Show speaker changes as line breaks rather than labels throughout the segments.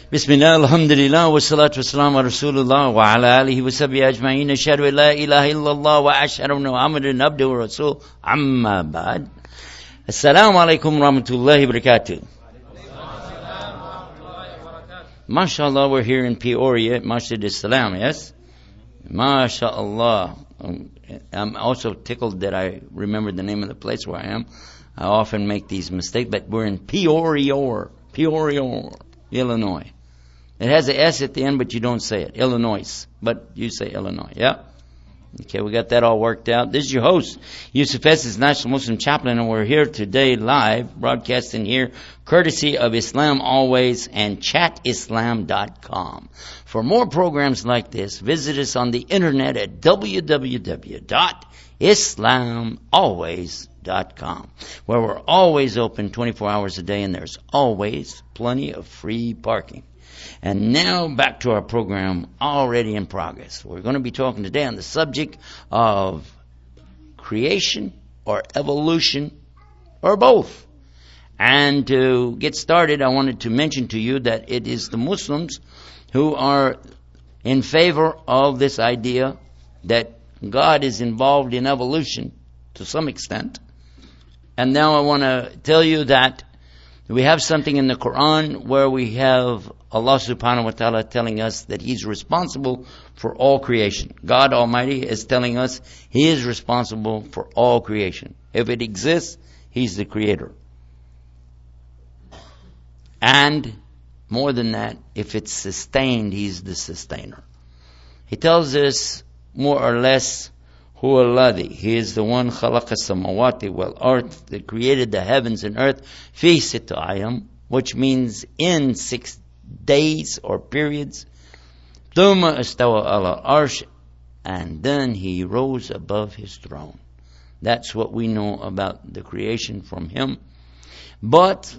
Bismillah, alhamdulillah, wa salatu wa salam wa rasulullah wa ala alihi wa sahbihi ajma'in. Ashhadu an la ilaha illallah wa ashhadu anna Muhammadan abduhu wa rasul. Amma ba'd. Assalamu alaikum wa rahmatullahi wa barakatuh. MashaAllah, we're here in Peoria at Masjid Islam, yes? MashaAllah. I'm also tickled that I remember the name of the place where I am. I often make these mistakes, but we're in Peoria, Illinois. It has an S at the end, but you don't say it. Illinois. But you say Illinois, yeah? Okay, we got that all worked out. This is your host, Yusuf Estes, National Muslim Chaplain, and we're here today live, broadcasting here, courtesy of Islam Always and chatislam.com. For more programs like this, visit us on the internet at www.islamalways.com, where we're always open 24 hours a day, and there's always plenty of free parking. And now back to our program already in progress. We're going to be talking today on the subject of creation or evolution or both. And to get started, I wanted to mention to you that it is the Muslims who are in favor of this idea that God is involved in evolution to some extent. And now I want to tell you that we have something in the Quran where we have Allah subhanahu wa ta'ala telling us that He's responsible for all creation. God Almighty is telling us He is responsible for all creation. If it exists, He's the creator. And more than that, if it's sustained, He's the sustainer. He tells us more or less, Huwa alladhi, He is the one khalaqa samawati wal ard, that created the heavens and earth, fi sitta ayam, which means in 6 days or periods. Thumma istawa ala arsh, and then He rose above His throne. That's what we know about the creation from Him. But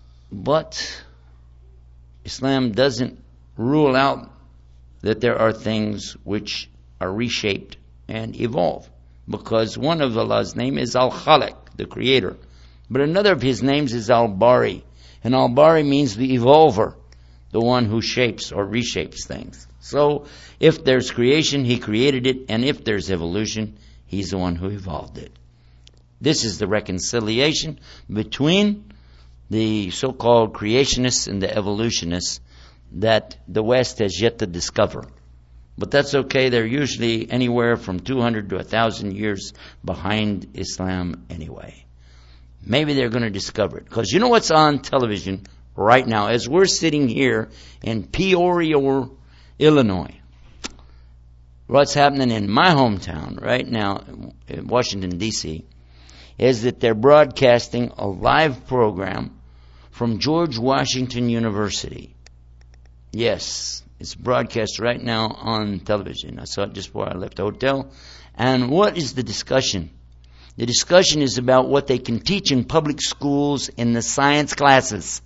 Islam doesn't rule out that there are things which are reshaped and evolve, because one of Allah's name is Al-Khaliq, the creator, but another of His names is Al-Bari, and Al-Bari means the evolver, the one who shapes or reshapes things. So if there's creation, He created it, and if there's evolution, He's the one who evolved it. This is the reconciliation between the so-called creationists and the evolutionists that the West has yet to discover. But that's okay. They're usually anywhere from 200 to 1,000 years behind Islam anyway. Maybe they're going to discover it. Because you know what's on television right now? As we're sitting here in Peoria, Illinois, what's happening in my hometown right now, in Washington, D.C., is that they're broadcasting a live program from George Washington University. Yes, it's broadcast right now on television. I saw it just before I left the hotel. And what is the discussion? The discussion is about what they can teach in public schools in the science classes.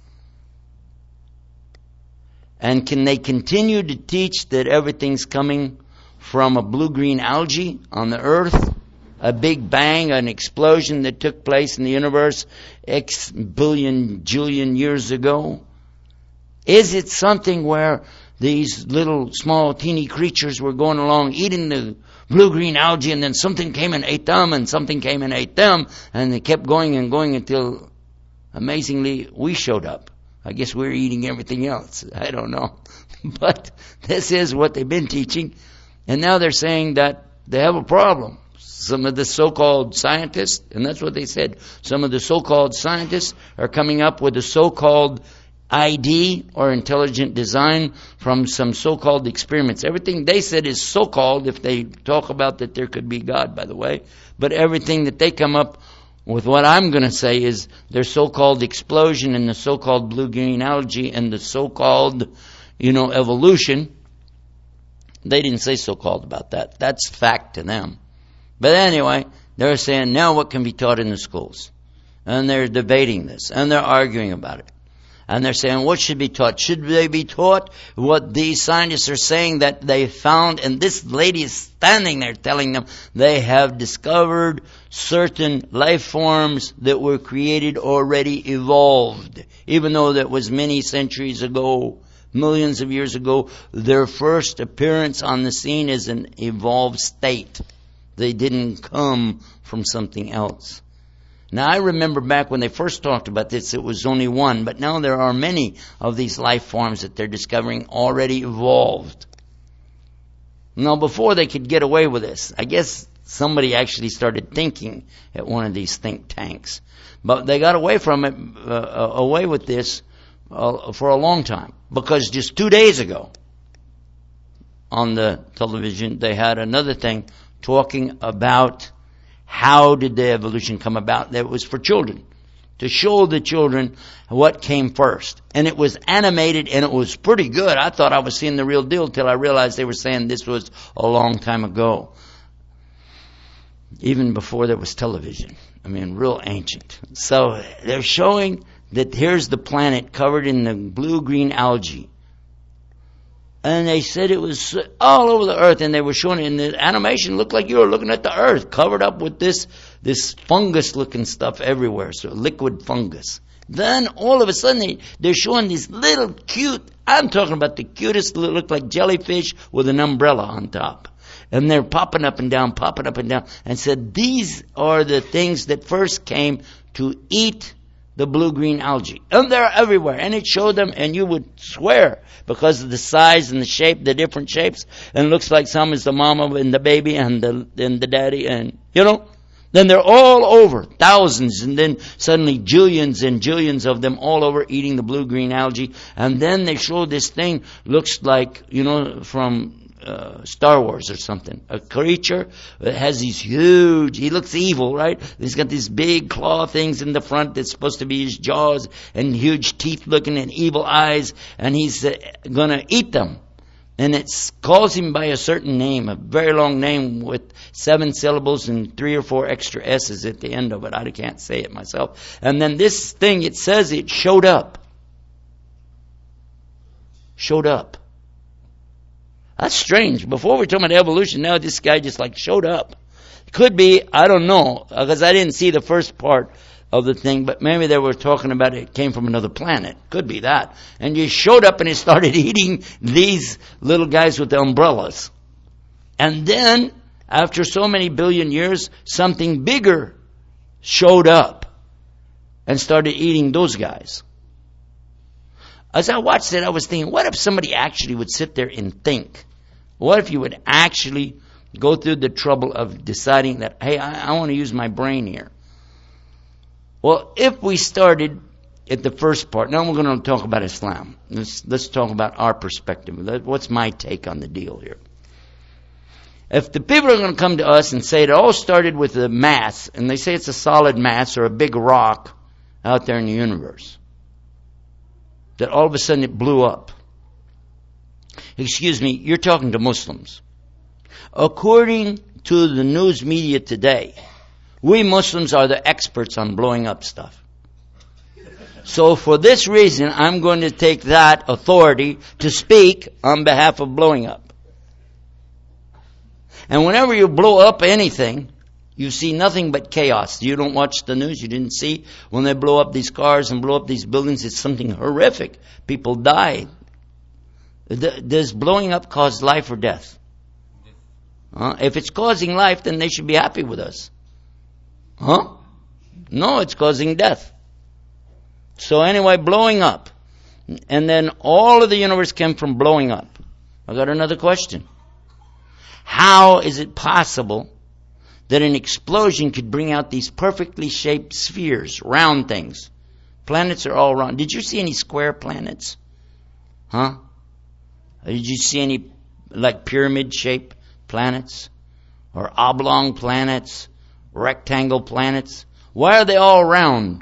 And can they continue to teach that everything's coming from a blue-green algae on the earth? A big bang, an explosion that took place in the universe X billion, jillion years ago? Is it something where these little small teeny creatures were going along eating the blue-green algae, and then something came and ate them, and something came and ate them, and they kept going and going until, amazingly, we showed up. I guess we're eating everything else. I don't know. But this is what they've been teaching. And now they're saying that they have a problem. Some of the so-called scientists, and that's what they said, some of the so-called scientists are coming up with a so-called ID or intelligent design from some so-called experiments. Everything they said is so-called, if they talk about that there could be God, by the way. But everything that they come up with, what I'm going to say is their so-called explosion and the so-called blue-green algae and the so-called, evolution. They didn't say so-called about that. That's fact to them. But anyway, they're saying now what can be taught in the schools. And they're debating this. And they're arguing about it. And they're saying, what should be taught? Should they be taught what these scientists are saying that they found? And this lady is standing there telling them they have discovered certain life forms that were created already evolved. Even though that was many centuries ago. millions of years ago, their first appearance on the scene is an evolved state. They didn't come from something else. Now, I remember back when they first talked about this, it was only one, but now there are many of these life forms that they're discovering already evolved. Now, before they could get away with this, I guess somebody actually started thinking at one of these think tanks. But they got away from it, away with this for a long time. Because just 2 days ago, on the television, they had another thing talking about how did the evolution come about. That was for children, to show the children what came first. And it was animated, and it was pretty good. I thought I was seeing the real deal till I realized they were saying this was a long time ago, even before there was television. I mean, real ancient. So they're showing that here's the planet covered in the blue-green algae. And they said it was all over the earth, and they were showing it, and the animation looked like you were looking at the earth, covered up with this fungus-looking stuff everywhere, so liquid fungus. Then, all of a sudden, they're showing these little cute, I'm talking about the cutest, look like jellyfish with an umbrella on top. And they're popping up and down, and said these are the things that first came to eat the blue-green algae. And they're everywhere. And it showed them, and you would swear, because of the size and the shape, the different shapes, and it looks like some is the mama and the baby and the daddy, and, then they're all over, thousands, and then suddenly jillions and jillions of them all over eating the blue-green algae. And then they show this thing, looks like, from Star Wars or something. A creature that has these huge, he looks evil, right? He's got these big claw things in the front that's supposed to be his jaws, and huge teeth looking and evil eyes, and he's gonna eat them. And it calls him by a certain name, a very long name with 7 syllables and 3 or 4 extra S's at the end of it. I can't say it myself. And then this thing, it says it showed up. Showed up. That's strange. Before we were talking about evolution, now this guy just showed up. Could be, I don't know, because I didn't see the first part of the thing, but maybe they were talking about it came from another planet. Could be that. And you showed up and it started eating these little guys with the umbrellas. And then, after so many billion years, something bigger showed up and started eating those guys. As I watched it, I was thinking, what if somebody actually would sit there and think? What if you would actually go through the trouble of deciding that, hey, I want to use my brain here? Well, if we started at the first part, now we're going to talk about Islam. Let's talk about our perspective. What's my take on the deal here? If the people are going to come to us and say it all started with a mass, and they say it's a solid mass or a big rock out there in the universe, that all of a sudden it blew up. Excuse me, you're talking to Muslims. According to the news media today, we Muslims are the experts on blowing up stuff. So for this reason, I'm going to take that authority to speak on behalf of blowing up. And whenever you blow up anything, you see nothing but chaos. You don't watch the news. You didn't see when they blow up these cars and blow up these buildings. It's something horrific. People die. Does blowing up cause life or death? If it's causing life, then they should be happy with us. No, it's causing death. So anyway, blowing up. And then all of the universe came from blowing up. I got another question. How is it possible that an explosion could bring out these perfectly shaped spheres, round things? Planets are all round. Did you see any square planets? Did you see any pyramid-shaped planets? Or oblong planets? Rectangle planets? Why are they all round?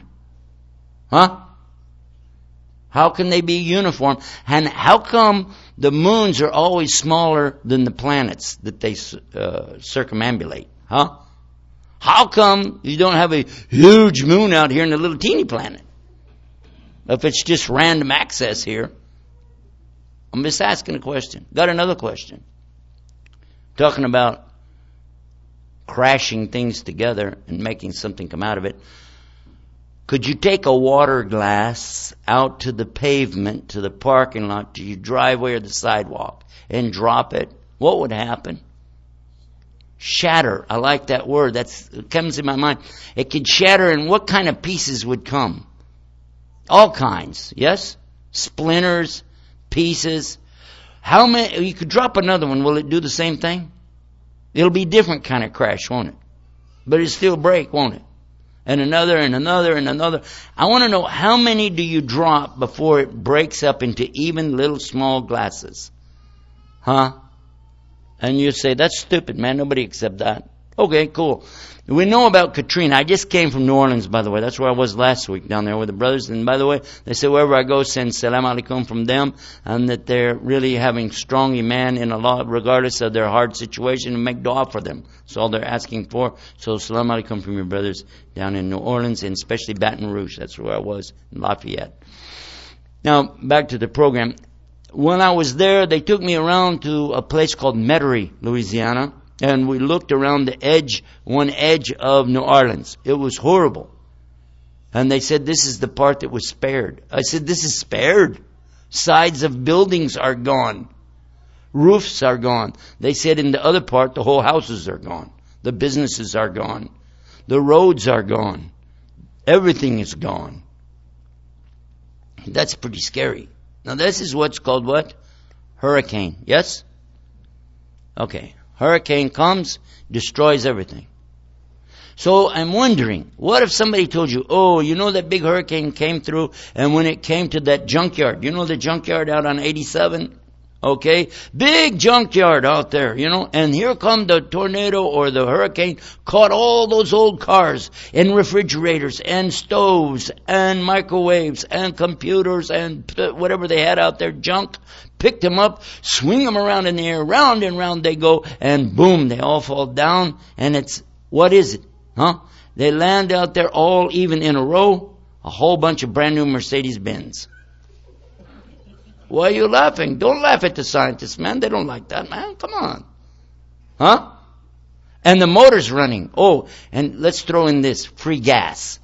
How can they be uniform? And how come the moons are always smaller than the planets that they circumambulate? How come you don't have a huge moon out here and a little teeny planet? If it's just random access here. I'm just asking a question. Got another question. Talking about crashing things together and making something come out of it. Could you take a water glass out to the pavement, to the parking lot, to your driveway or the sidewalk, and drop it? What would happen? Shatter. I like that word. It comes in my mind. It could shatter, and what kind of pieces would come? All kinds. Yes? Splinters, pieces. How many? You could drop another one. Will it do the same thing? It'll be a different kind of crash, won't it? But it'll still break, won't it? And another, and another, and another. I want to know, how many do you drop before it breaks up into even little small glasses? Huh? And you say, that's stupid, man. Nobody accept that. Okay, cool. We know about Katrina. I just came from New Orleans, by the way. That's where I was last week, down there with the brothers. And by the way, they say wherever I go, send salam alaikum from them, and that they're really having strong iman in Allah, regardless of their hard situation, and make dua for them. That's all they're asking for. So salam alaikum from your brothers down in New Orleans, and especially Baton Rouge. That's where I was, in Lafayette. Now, back to the program. When I was there, they took me around to a place called Metairie, Louisiana, and we looked around the edge, one edge of New Orleans. It was horrible. And they said, this is the part that was spared. I said, this is spared? Sides of buildings are gone. Roofs are gone. They said in the other part, the whole houses are gone. The businesses are gone. The roads are gone. Everything is gone. That's pretty scary. Now this is what's called what? Hurricane. Yes? Okay. Hurricane comes, destroys everything. So I'm wondering, what if somebody told you, oh, you know that big hurricane came through, and when it came to that junkyard, you know the junkyard out on 87? Okay? Big junkyard out there, you know, and here come the tornado or the hurricane, caught all those old cars and refrigerators and stoves and microwaves and computers and whatever they had out there, junk, picked them up, swing them around in the air, round and round they go, and boom, they all fall down, and it's, what is it? Huh? They land out there all even in a row, a whole bunch of brand new Mercedes-Benz. Why are you laughing? Don't laugh at the scientists, man. They don't like that, man. Come on. Huh? And the motor's running. Oh, and let's throw in this, free gas.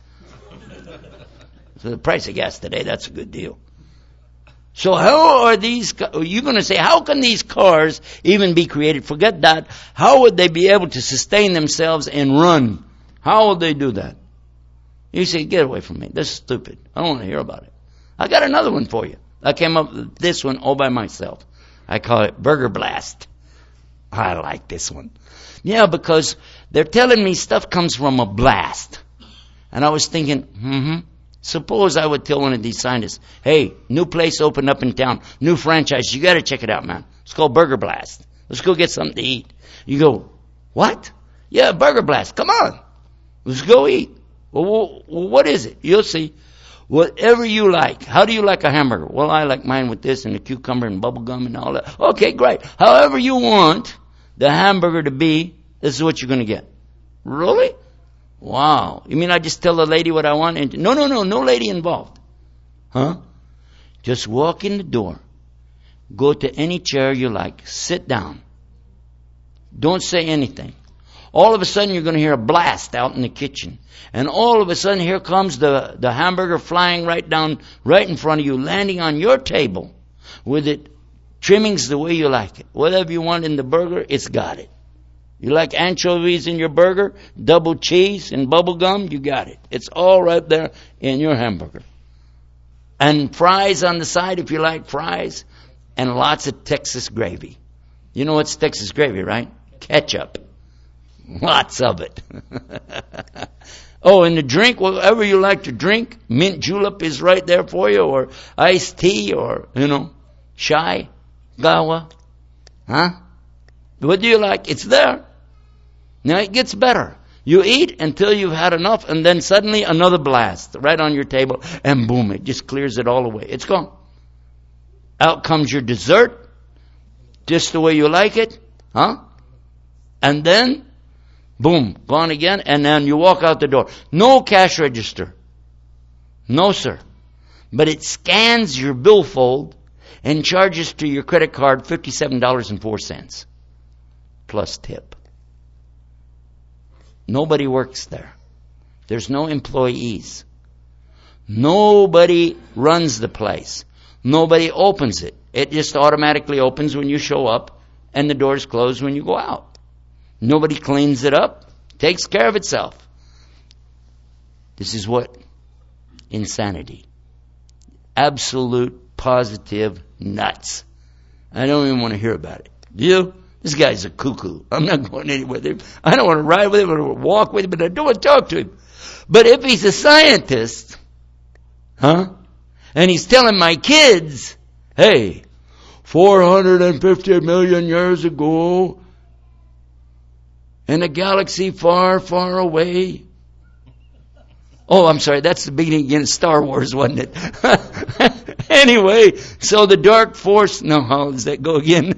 So the price of gas today, that's a good deal. So how are these, you're going to say, how can these cars even be created? Forget that. How would they be able to sustain themselves and run? How would they do that? You say, get away from me. This is stupid. I don't want to hear about it. I got another one for you. I came up with this one all by myself. I call it Burger Blast. I like this one. Yeah, because they're telling me stuff comes from a blast. And I was thinking, suppose I would tell one of these scientists, hey, new place opened up in town, new franchise, you got to check it out, man. It's called Burger Blast. Let's go get something to eat. You go, what? Yeah, Burger Blast. Come on. Let's go eat. Well, what is it? You'll see. Whatever you like. How do you like a hamburger? Well, I like mine with this and the cucumber and bubble gum and all that. Okay, great. However you want the hamburger to be, this is what you're going to get. Really? Wow. You mean I just tell the lady what I want? And no lady involved. Huh? Just walk in the door. Go to any chair you like. Sit down. Don't say anything. All of a sudden you're going to hear a blast out in the kitchen. And all of a sudden here comes the hamburger flying right down, right in front of you, landing on your table with it trimmings the way you like it. Whatever you want in the burger, it's got it. You like anchovies in your burger, double cheese and bubble gum, you got it. It's all right there in your hamburger. And fries on the side if you like fries, and lots of Texas gravy. You know what's Texas gravy, right? Ketchup. Lots of it. Oh, and the drink, whatever you like to drink, mint julep is right there for you, or iced tea, or, chai, gawa. Huh? What do you like? It's there. Now it gets better. You eat until you've had enough, and then suddenly another blast right on your table, and boom, it just clears it all away. It's gone. Out comes your dessert, just the way you like it. Huh? And then, boom, gone again, and then you walk out the door. No cash register. No, sir. But it scans your billfold and charges to your credit card $57.04 plus tip. Nobody works there. There's no employees. Nobody runs the place. Nobody opens it. It just automatically opens when you show up, and the doors close when you go out. Nobody cleans it up. Takes care of itself. This is what? Insanity. Absolute, positive nuts. I don't even want to hear about it. Do you? This guy's a cuckoo. I'm not going anywhere with him. I don't want to ride with him. I don't want to walk with him, but I don't want to talk to him. But if he's a scientist, and he's telling my kids, hey, 450 million years ago, in a galaxy far, far away. Oh, I'm sorry, that's the beginning again of Star Wars, wasn't it? Anyway, so the dark force, no, how does that go again?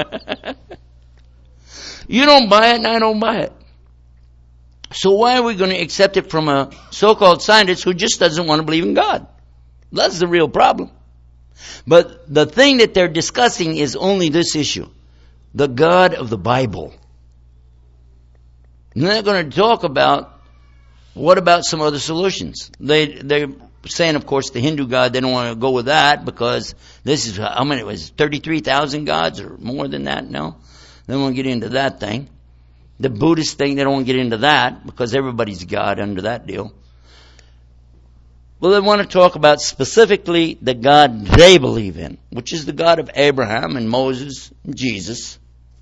You don't buy it and I don't buy it. So why are we going to accept it from a so-called scientist who just doesn't want to believe in God? That's the real problem. But the thing that they're discussing is only this issue. The God of the Bible. And they're going to talk about, what about some other solutions? They're saying, of course, the Hindu God, they don't want to go with that because this is, how many, it was 33,000 gods or more than that? No. They don't want to get into that thing. The Buddhist thing, they don't want to get into that because everybody's God under that deal. Well, they want to talk about specifically the God they believe in, which is the God of Abraham and Moses and Jesus.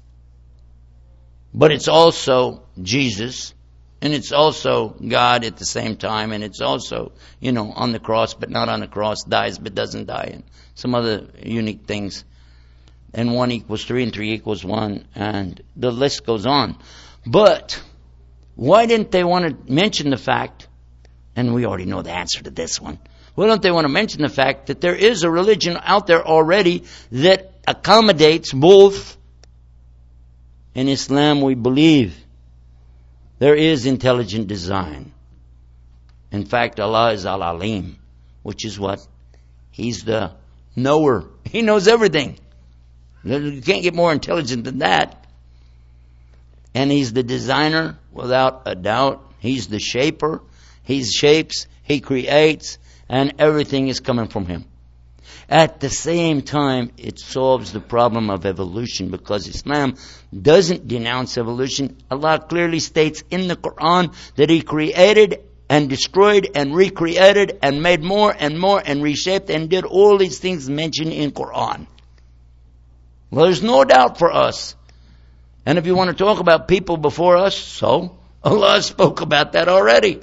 But it's also Jesus, and it's also God at the same time, and it's also, on the cross, but not on the cross, dies but doesn't die, and some other unique things. And 1 equals 3 and 3 equals 1, and the list goes on. But why didn't they want to mention the fact, and we already know the answer to this one, why don't they want to mention the fact that there is a religion out there already that accommodates both? In Islam we believe there is intelligent design. In fact, Allah is Al-Alim, which is what? He's the knower. He knows everything. You can't get more intelligent than that. And He's the designer, without a doubt. He's the shaper. He shapes, He creates, and everything is coming from Him. At the same time, it solves the problem of evolution because Islam doesn't denounce evolution. Allah clearly states in the Quran that He created and destroyed and recreated and made more and reshaped and did all these things mentioned in Quran. Well, there's no doubt for us. And if you want to talk about people before us, so Allah spoke about that already.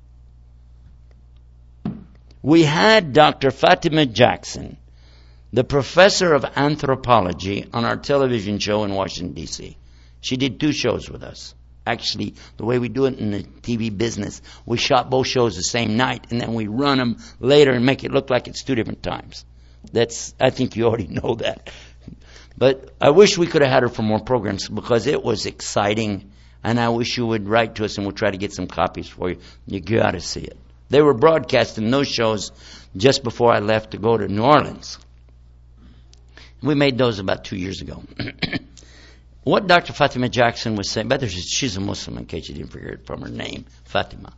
We had Dr. Fatima Jackson, the professor of anthropology, on our television show in Washington, D.C. She did 2 shows with us. Actually, the way we do it in the TV business, we shot both shows the same night, and then we run them later and make it look like it's 2 different times. I think you already know that. But I wish we could have had her for more programs because it was exciting, and I wish you would write to us and we'll try to get some copies for you. You got to see it. They were broadcasting those shows just before I left to go to New Orleans. We made those about 2 years ago. What Dr. Fatima Jackson was saying, but she's a Muslim in case you didn't forget it from her name, Fatima.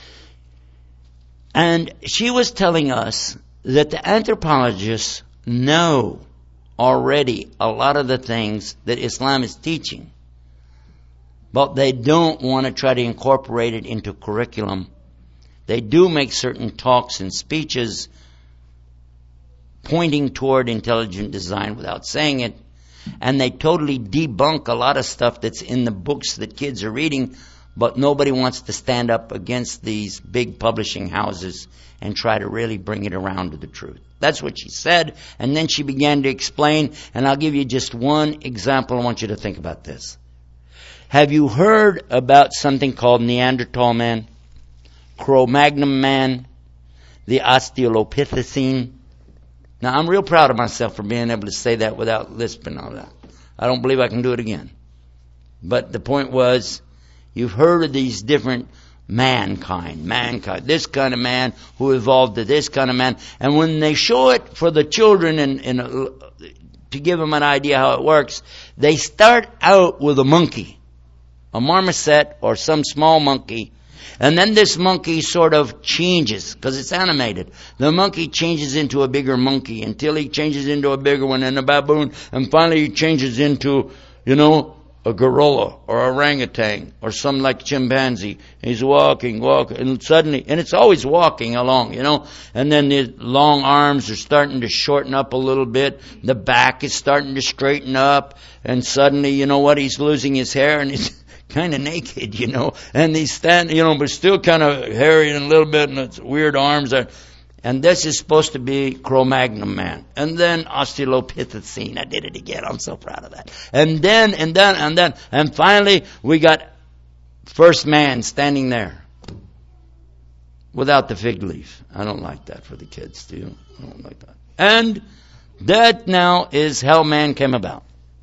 And she was telling us that the anthropologists know already a lot of the things that Islam is teaching, but they don't want to try to incorporate it into curriculum. They do make certain talks and speeches pointing toward intelligent design without saying it, and they totally debunk a lot of stuff that's in the books that kids are reading, but nobody wants to stand up against these big publishing houses and try to really bring it around to the truth. That's what she said, and then she began to explain, and I'll give you just one example. I want you to think about this. Have you heard about something called Neanderthal man, Cro-Magnon man, the Australopithecine? Now, I'm real proud of myself for being able to say that without lisping all that. I don't believe I can do it again. But the point was, you've heard of these different mankind, this kind of man who evolved to this kind of man. And when they show it for the children and to give them an idea how it works, they start out with a monkey, a marmoset or some small monkey, And then this monkey sort of changes, because it's animated. The monkey changes into a bigger monkey until he changes into a bigger one and a baboon. And finally he changes into, a gorilla or orangutan or some like chimpanzee. He's walking, and suddenly, and it's always walking along, and then the long arms are starting to shorten up a little bit. The back is starting to straighten up, and suddenly, he's losing his hair and he's kind of naked, and he's standing, but still kind of hairy and a little bit, and it's weird arms. And this is supposed to be Cro-Magnon man. And then Australopithecine. I did it again. I'm so proud of that. And finally we got first man standing there without the fig leaf. I don't like that for the kids, do you? I don't like that. And that now is how man came about.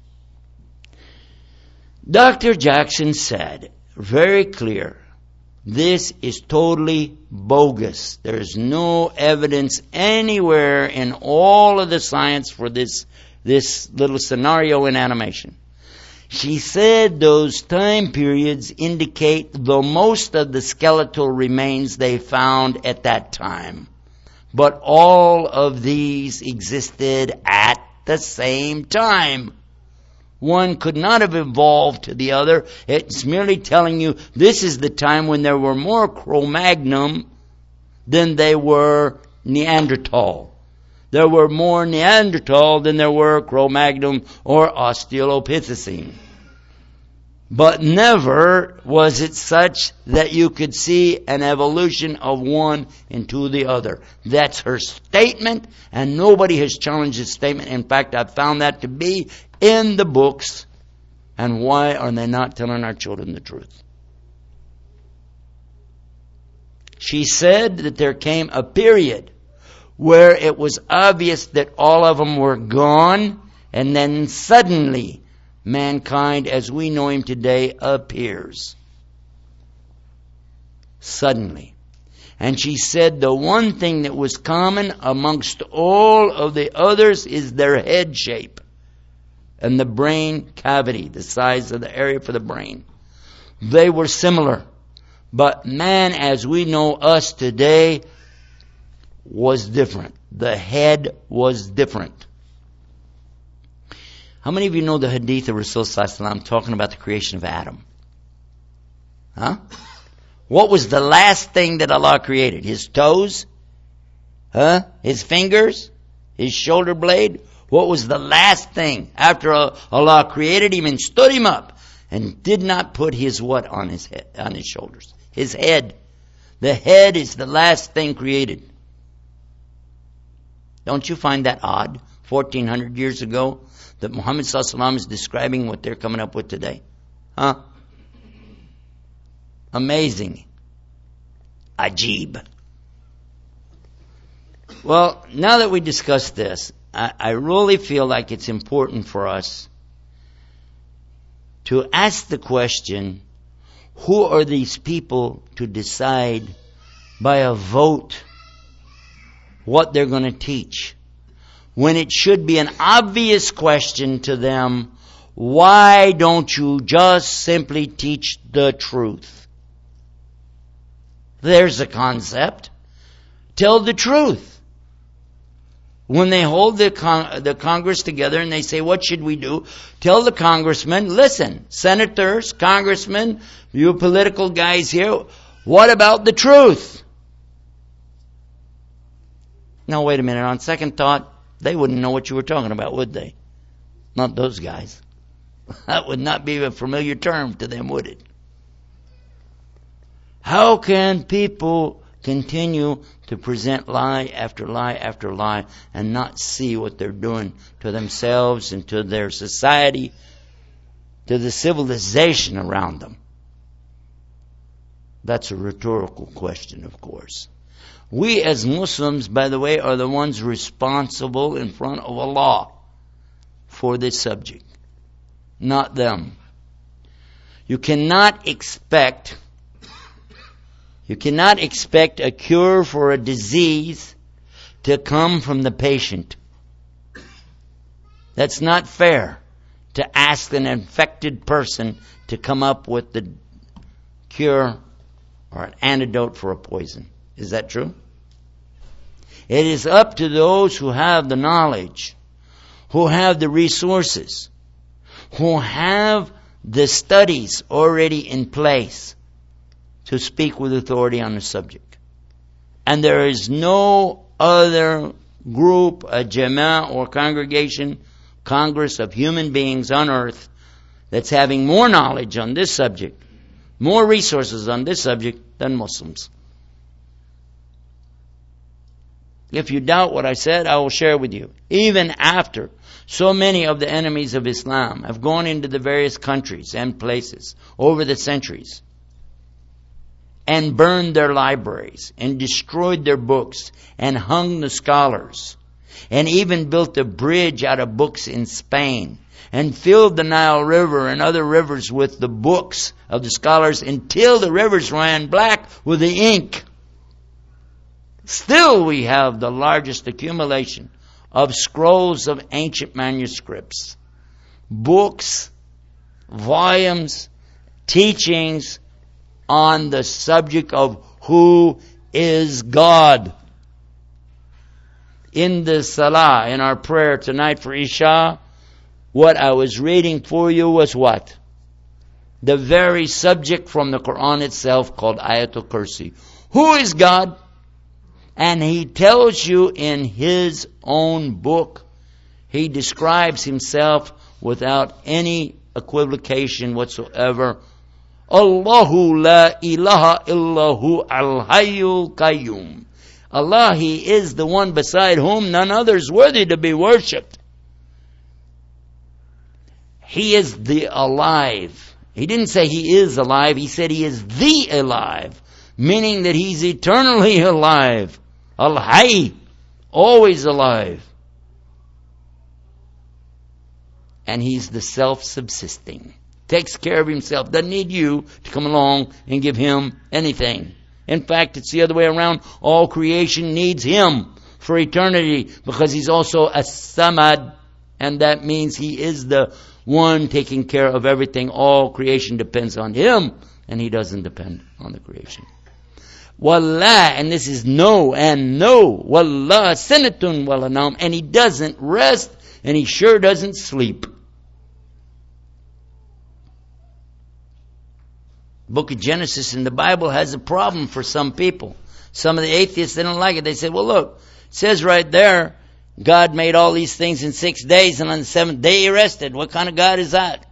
Dr. Jackson said, very clear, this is totally bogus. There's no evidence anywhere in all of the science for this little scenario in animation. She said those time periods indicate the most of the skeletal remains they found at that time. But all of these existed at the same time. One could not have evolved to the other. It's merely telling you this is the time when there were more Cro-Magnon than they were Neanderthal. There were more Neanderthal than there were Cro-Magnon or Australopithecine. But never was it such that you could see an evolution of one into the other. That's her statement, and nobody has challenged this statement. In fact, I've found that to be in the books. And why are they not telling our children the truth? She said that there came a period where it was obvious that all of them were gone, and then suddenly mankind as we know him today appears. Suddenly. And she said the one thing that was common amongst all of the others is their head shape and the brain cavity, the size of the area for the brain. They were similar. But man, as we know us today, was different. The head was different. How many of you know the hadith of Rasul Sallallahu Alaihi Wasallam talking about the creation of Adam? Huh? What was the last thing that Allah created? His toes? Huh? His fingers? His shoulder blade? What was the last thing after Allah created him and stood him up and did not put his what on his head, on his shoulders? His head. The head is the last thing created. Don't you find that odd? 1400 years ago, that Muhammad Sallallahu Alaihi Wasallam is describing what they're coming up with today. Huh? Amazing. Ajib. Well, now that we discussed this, I really feel like it's important for us to ask the question, who are these people to decide by a vote what they're going to teach? When it should be an obvious question to them, why don't you just simply teach the truth? There's a concept. Tell the truth. When they hold the Congress together and they say, what should we do? Tell the congressmen, listen, senators, congressmen, you political guys here, what about the truth? Now wait a minute, on second thought, they wouldn't know what you were talking about, would they? Not those guys. That would not be a familiar term to them, would it? How can people continue to present lie after lie after lie and not see what they're doing to themselves and to their society, to the civilization around them? That's a rhetorical question, of course. We as Muslims, by the way, are the ones responsible in front of Allah for this subject, not them. You cannot expect a cure for a disease to come from the patient. That's not fair to ask an infected person to come up with the cure or an antidote for a poison. Is that true? It is up to those who have the knowledge, who have the resources, who have the studies already in place to speak with authority on the subject. And there is no other group, a jama'ah or congregation, congress of human beings on earth that's having more knowledge on this subject, more resources on this subject than Muslims. If you doubt what I said, I will share with you. Even after so many of the enemies of Islam have gone into the various countries and places over the centuries and burned their libraries and destroyed their books and hung the scholars and even built a bridge out of books in Spain and filled the Nile River and other rivers with the books of the scholars until the rivers ran black with the ink. Still we have the largest accumulation of scrolls of ancient manuscripts, books, volumes, teachings on the subject of who is God. In the Salah, in our prayer tonight for Isha, what I was reading for you was what? The very subject from the Quran itself called Ayatul Kursi. Who is God? And He tells you in His own book, He describes Himself without any equivocation whatsoever. Allahu la ilaha illahu al-hayyul qayyum. Allah, He is the one beside whom none other is worthy to be worshipped. He is the alive. He didn't say He is alive, He said He is the alive, meaning that He's eternally alive. Al-Hayy, always alive. And He's the self-subsisting. Takes care of Himself. Doesn't need you to come along and give Him anything. In fact, it's the other way around. All creation needs Him for eternity because He's also as-Samad, and that means He is the one taking care of everything. All creation depends on Him, and He doesn't depend on the creation. Wallah, and this is no and no. Wallah sinatun walanam, and He doesn't rest, and He sure doesn't sleep. Book of Genesis in the Bible has a problem for some people. Some of the atheists, they don't like it. They say, well, look, it says right there, God made all these things in 6 days, and on the seventh day He rested. What kind of God is that?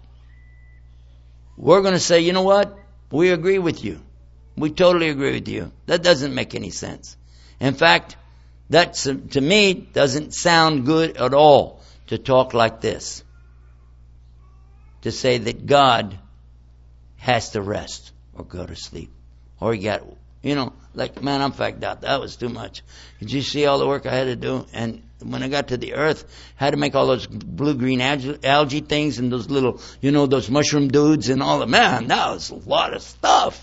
We're going to say, you know what? We agree with you. We totally agree with you. That doesn't make any sense. In fact, that to me doesn't sound good at all to talk like this. To say that God has to rest or go to sleep. Or He got, like, man, I'm fagged out. That was too much. Did you see all the work I had to do? And when I got to the earth, I had to make all those blue-green algae things and those little, those mushroom dudes and all that. Man, that was a lot of stuff.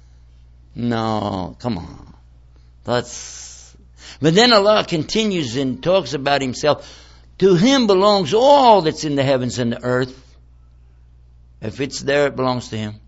No, come on. But then Allah continues and talks about Himself. To Him belongs all that's in the heavens and the earth. If it's there, it belongs to Him.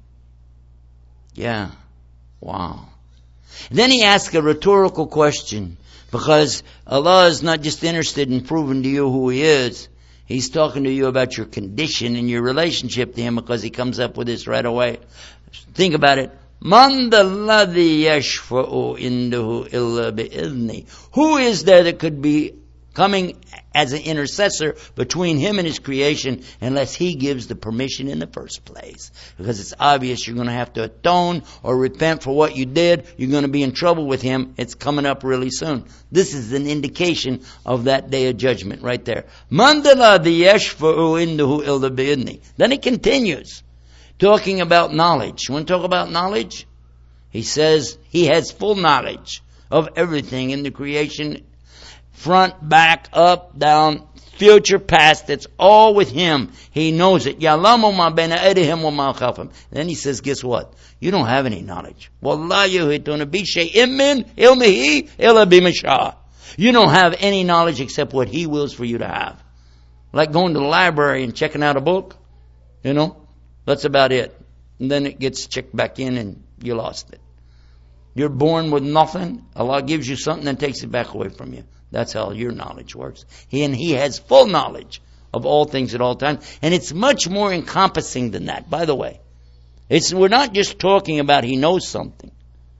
Yeah. Wow. Then He asks a rhetorical question, because Allah is not just interested in proving to you who He is. He's talking to you about your condition and your relationship to Him, because He comes up with this right away. Think about it. Man dalladhi yashfa'u indahu illa bi'idhni. Who is there that could be coming as an intercessor between Him and His creation unless He gives the permission in the first place? Because it's obvious you're going to have to atone or repent for what you did. You're going to be in trouble with Him. It's coming up really soon. This is an indication of that day of judgment right there. Man dalladhi yashfa'u indahu illa bi'idhni. Then He continues, talking about knowledge. You want to talk about knowledge? He says He has full knowledge of everything in the creation, front, back, up, down, future, past. It's all with Him. He knows it. Ya'lamu ma baina aydihim wa ma khalfahum. Then He says, guess what? You don't have any knowledge. Wallahu yuhituna bi shay'in min ilmihi illa bima sha'a. You don't have any knowledge except what He wills for you to have. Like going to the library and checking out a book. That's about it. And then it gets checked back in and you lost it. You're born with nothing. Allah gives you something and takes it back away from you. That's how your knowledge works. He has full knowledge of all things at all times. And it's much more encompassing than that, by the way. We're not just talking about He knows something.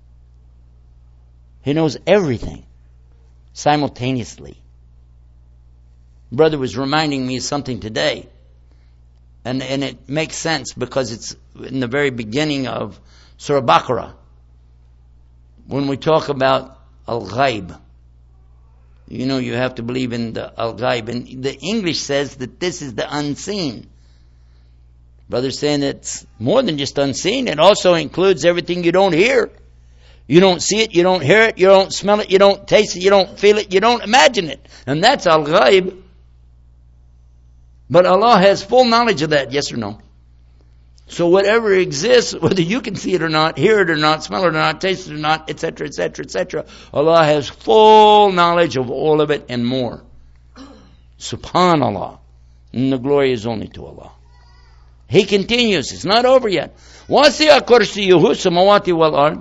He knows everything simultaneously. Brother was reminding me of something today. And it makes sense because it's in the very beginning of Surah Baqarah. When we talk about Al-Ghaib. You know, you have to believe in the Al-Ghaib. And the English says that this is the unseen. Brother's saying it's more than just unseen. It also includes everything you don't hear. You don't see it, you don't hear it, you don't smell it, you don't taste it, you don't feel it, you don't imagine it. And that's Al-Ghaib. But Allah has full knowledge of that, yes or no? So whatever exists, whether you can see it or not, hear it or not, smell it or not, taste it or not, etc., etc., etc., Allah has full knowledge of all of it and more. Subhanallah. And the glory is only to Allah. He continues, it's not over yet. وَاسِعَ كُرْسِيُّهُ السَّمَاوَاتِ وَالْأَرْضِ.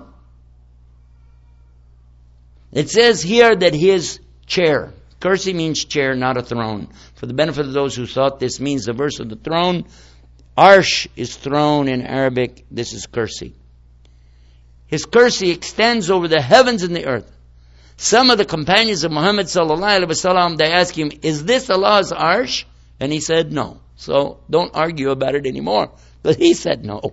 It says here that His chair, kursi means chair, not a throne. For the benefit of those who thought this means the verse of the throne, Arsh is throne in Arabic. This is kursi. His kursi extends over the heavens and the earth. Some of the companions of Muhammad sallallahu alaihi wasallam, they asked him, is this Allah's Arsh? And he said no. So don't argue about it anymore. But he said no.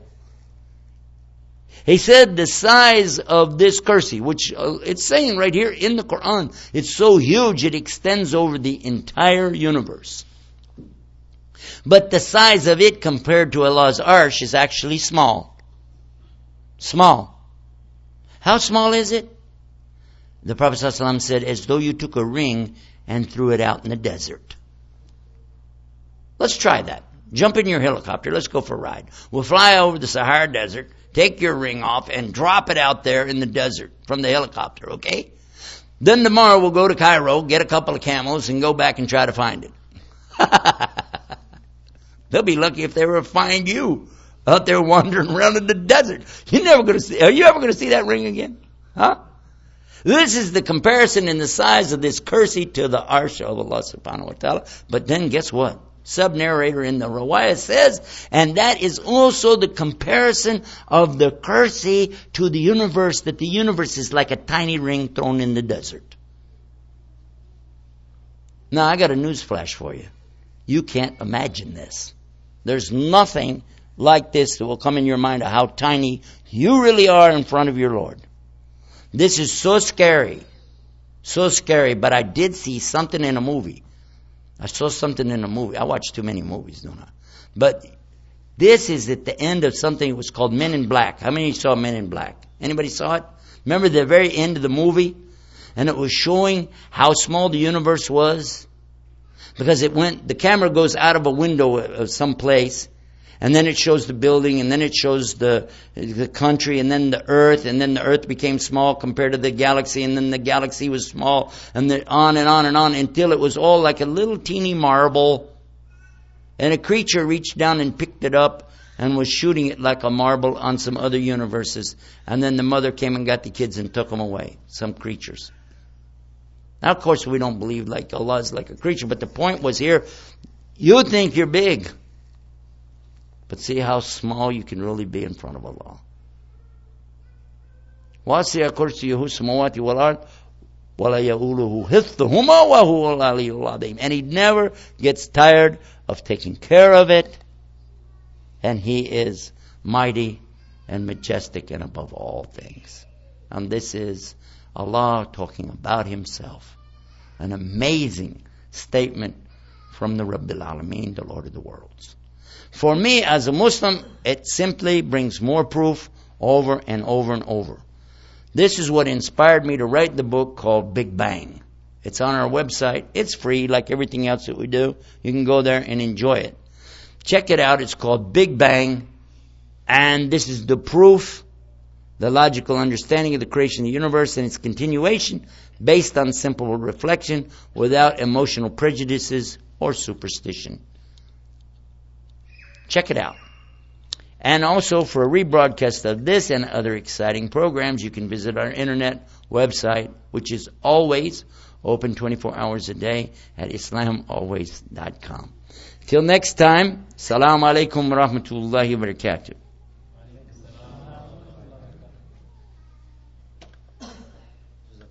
He said the size of this kursi, which it's saying right here in the Quran, it's so huge it extends over the entire universe. But the size of it compared to Allah's Arsh is actually small. Small. How small is it? The Prophet ﷺ said, as though you took a ring and threw it out in the desert. Let's try that. Jump in your helicopter. Let's go for a ride. We'll fly over the Sahara Desert, take your ring off, and drop it out there in the desert from the helicopter, okay? Then tomorrow we'll go to Cairo, get a couple of camels, and go back and try to find it. They'll be lucky if they ever find you out there wandering around in the desert. Are you ever going to see that ring again? Huh? This is the comparison in the size of this kursi to the Arsh of Allah subhanahu wa ta'ala. But then guess what? Sub-narrator in the Riwayah says, and that is also the comparison of the kursi to the universe, that the universe is like a tiny ring thrown in the desert. Now I got a news flash for you. You can't imagine this. There's nothing like this that will come in your mind of how tiny you really are in front of your Lord. This is so scary. So scary. But I did see something in a movie. I saw something in a movie. I watch too many movies, don't I? But this is at the end of something that was called Men in Black. How many saw Men in Black? Anybody saw it? Remember the very end of the movie? And it was showing how small the universe was? Because the camera goes out of a window of some place, and then it shows the building, and then it shows the country, and then the earth became small compared to the galaxy, and then the galaxy was small, and then on and on and on, until it was all like a little teeny marble, and a creature reached down and picked it up, and was shooting it like a marble on some other universes, and then the mother came and got the kids and took them away, some creatures. Now, of course, we don't believe like Allah is like a creature, but the point was here, you think you're big. But see how small you can really be in front of Allah. وَاسِعَ كُرْسِيُّهُ السَّمَاوَاتِ وَالْأَرْضِ وَلَا يَئُولُهُ حِفْظُهُمَا وَهُوَ الْعَلِيُّ الْعَظِيمُ. And He never gets tired of taking care of it. And He is mighty and majestic and above all things. And this is Allah talking about Himself. An amazing statement from the Rabbil Alameen, the Lord of the worlds. For me, as a Muslim, it simply brings more proof over and over and over. This is what inspired me to write the book called Big Bang. It's on our website. It's free, like everything else that we do. You can go there and enjoy it. Check it out. It's called Big Bang. And this is the proof, the logical understanding of the creation of the universe and its continuation, based on simple reflection, without emotional prejudices or superstition. Check it out. And also for a rebroadcast of this and other exciting programs, you can visit our internet website, which is always open 24 hours a day at islamalways.com. Till next time, Assalamu alaikum wa rahmatullahi wa barakatuh.